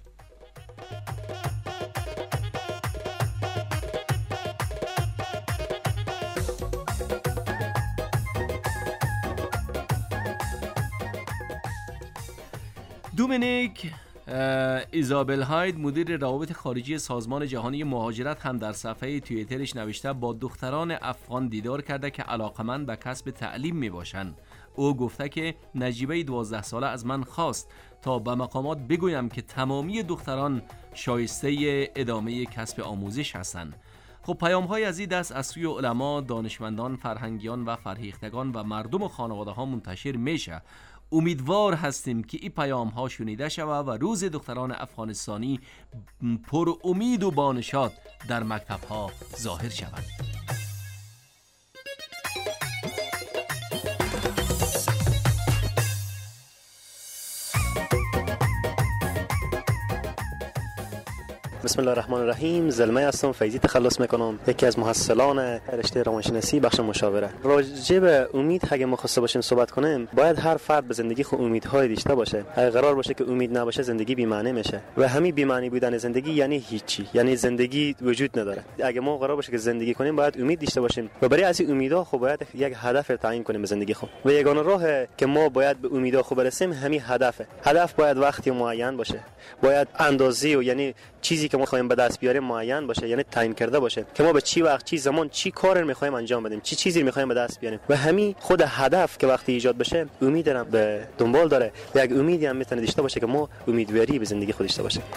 دومینیک ایزابل هاید مدیر روابط خارجی سازمان جهانی مهاجرت هم در صفحه توییترش نوشته با دختران افغان دیدار کرده که علاقمند به کسب تعلیم می باشند. او گفته که نجیبه 12 ساله از من خواست تا به مقامات بگویم که تمامی دختران شایسته ادامه کسب آموزش هستند. خب پیام های از این دست از سوی علما، دانشمندان، فرهنگیان و فرهیختگان و مردم و خانواده ها منتشر میشه. امیدوار هستیم که این پیام ها شنیده شود و روز دختران افغانستانی پر امید و بانشاد در مکتب ها ظاهر شود. بسم الله الرحمن الرحیم. زلمه هستم، فیضی تخلص میکنم، یکی از محصلان رشته روانشناسی بخش مشاوره. راجع به امید اگه ما خواسته باشیم صحبت کنیم، باید هر فرد به زندگی خود امیدهای داشته باشه. اگه قرار باشه که امید نباشه زندگی بی معنی میشه و همین بی معنی بودن زندگی یعنی هیچی، یعنی زندگی وجود نداره. اگه ما قرار باشه که زندگی کنیم باید امید داشته باشیم و برای از این امیدها خب باید یک هدف تعیین کنیم به زندگی خود و یگانه راه که ما باید به امیدها خود برسیم همین هدفه. هدف باید وقتی معین باشه، باید اندازه و یعنی چیزی که ما خواهیم به دست بیاریم معین باشه، یعنی تعیین کرده باشه که ما به چی وقت، چی زمان، چی کار می‌خوایم انجام بدیم، چی چیزی می‌خوایم به دست بیاریم و همین خود هدف که وقتی ایجاد بشه امید رو به دنبال داره. یک امیدی هم میتونه داشته باشه که ما امیدواری به زندگی خود داشته باشه.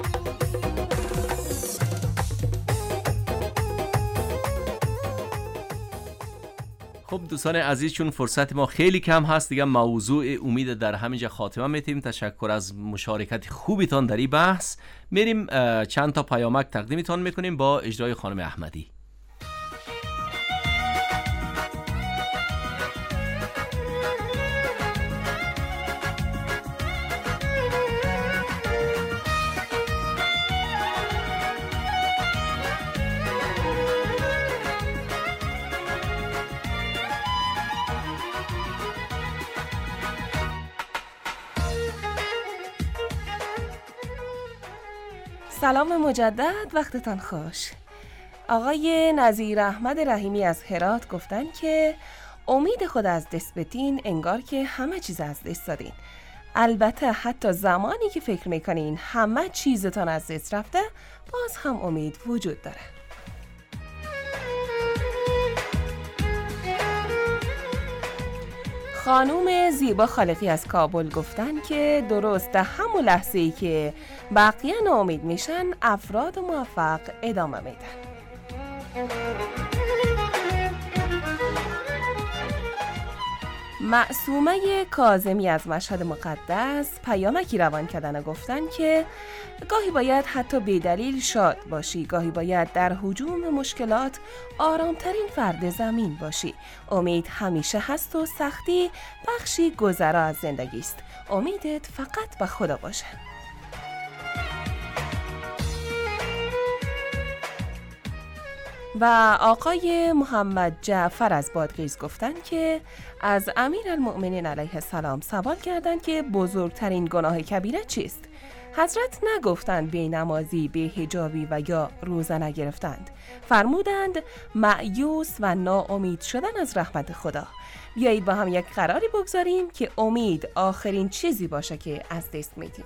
خب دوستان عزیز، چون فرصت ما خیلی کم هست دیگه موضوع امید در همینجا خاتمه میتیم. تشکر از مشارکت خوبیتان در این بحث. میریم چند تا پیامک تقدیمتان میکنیم با اجرای خانم احمدی. سلام مجدد، وقتتان خوش. آقای نظیر احمد رحیمی از هرات گفتن که امید خود از دست بدین انگار که همه چیز از دست دادین. البته حتی زمانی که فکر میکنین همه چیزتان از دست رفته باز هم امید وجود داره. خانوم زیبا خالقی از کابل گفتن که درست در همون لحظه‌ای که بقیه ناامید میشن افراد موفق ادامه میدن. معصومه کاظمی از مشهد مقدس پیامکی روان کردن و گفتن که گاهی باید حتی بی‌دلیل شاد باشی، گاهی باید در هجوم مشکلات آرامترین فرد زمین باشی. امید همیشه هست و سختی بخشی گذرا از زندگی است. امیدت فقط به خدا باشه. و آقای محمد جعفر از بادغیس گفتن که از امیرالمؤمنین علیه السلام سوال کردند که بزرگترین گناه کبیره چیست؟ حضرت نگفتند بی‌نمازی، بی‌حجابی و یا روزه نگرفتند. فرمودند مأیوس و ناامید شدن از رحمت خدا. بیایید با هم یک قراری بگذاریم که امید آخرین چیزی باشه که از دست میدیم.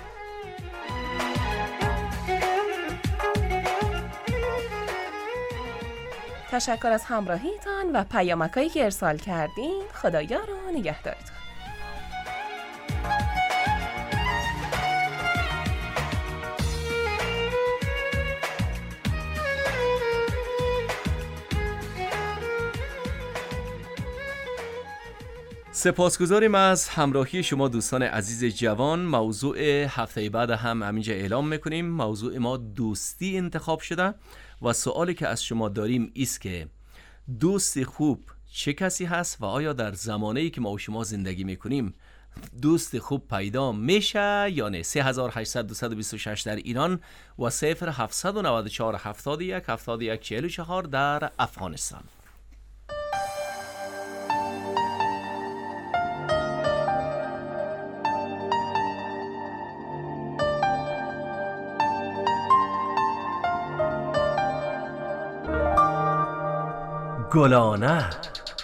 تشکر از همراهیتان و پیامکایی که ارسال کردین. خدایا رو نگهدارتون. سپاسگزاریم از همراهی شما دوستان عزیز جوان. موضوع هفته بعد هم همینجا اعلام میکنیم. موضوع ما دوستی انتخاب شده و سوالی که از شما داریم ایست که دوست خوب چه کسی هست و آیا در زمانه‌ای که ما و شما زندگی میکنیم دوست خوب پیدا میشه یا نه؟ 3800-226 در ایران و 0794-71-71-44 در افغانستان. گلانه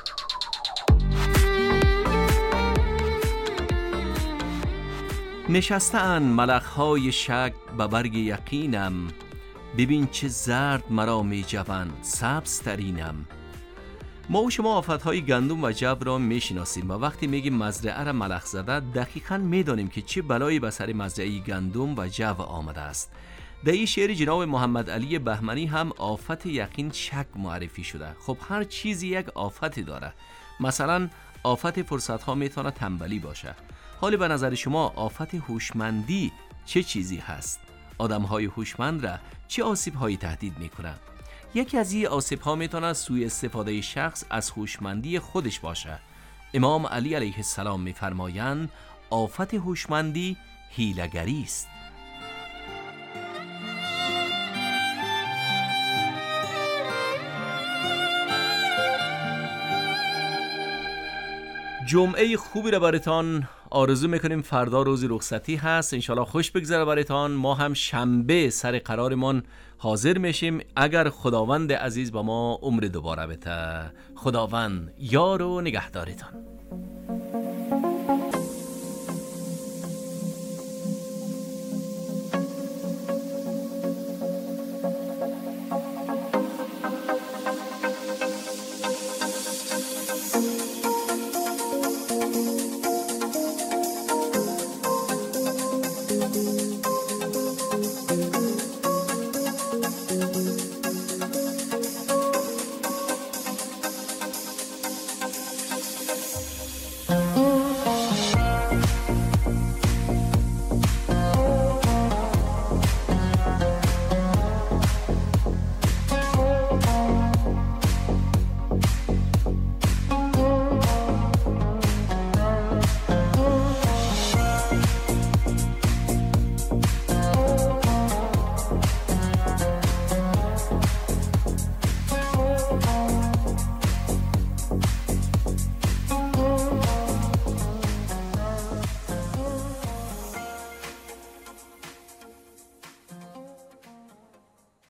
نشسته‌اند ملخ‌های شک به برگ یقینم، ببین چه زرد مرا می جوند سبز ترینم. ما و شما آفت‌های گندم و جو را میشناسیم و وقتی میگیم مزرعه را ملخ زده دقیقاً میدانیم که چه بلایی به سر مزرعه گندم و جو آمده است. در این شعر جناب محمد علی بهمنی هم آفت یقین شک معرفی شده. خب هر چیزی یک آفتی داره. مثلا آفت فرصت‌ها میتونه تنبلی باشه. حالا به نظر شما آفت هوشمندی چه چیزی هست؟ آدم‌های هوشمند را چه آسیب‌هایی تهدید می‌کنند؟ یکی از این آسیب‌ها میتونه سوء استفاده شخص از هوشمندی خودش باشه. امام علی علیه السلام می‌فرمایند آفت هوشمندی حیله‌گری است. جمعه خوبی را براتان آرزو میکنیم. فردا روز رخصتی هست، انشالله خوش بگذره براتان. ما هم شنبه سر قرارمان حاضر میشیم اگر خداوند عزیز با ما عمر دوباره بده. خداوند یار و نگهدارتان.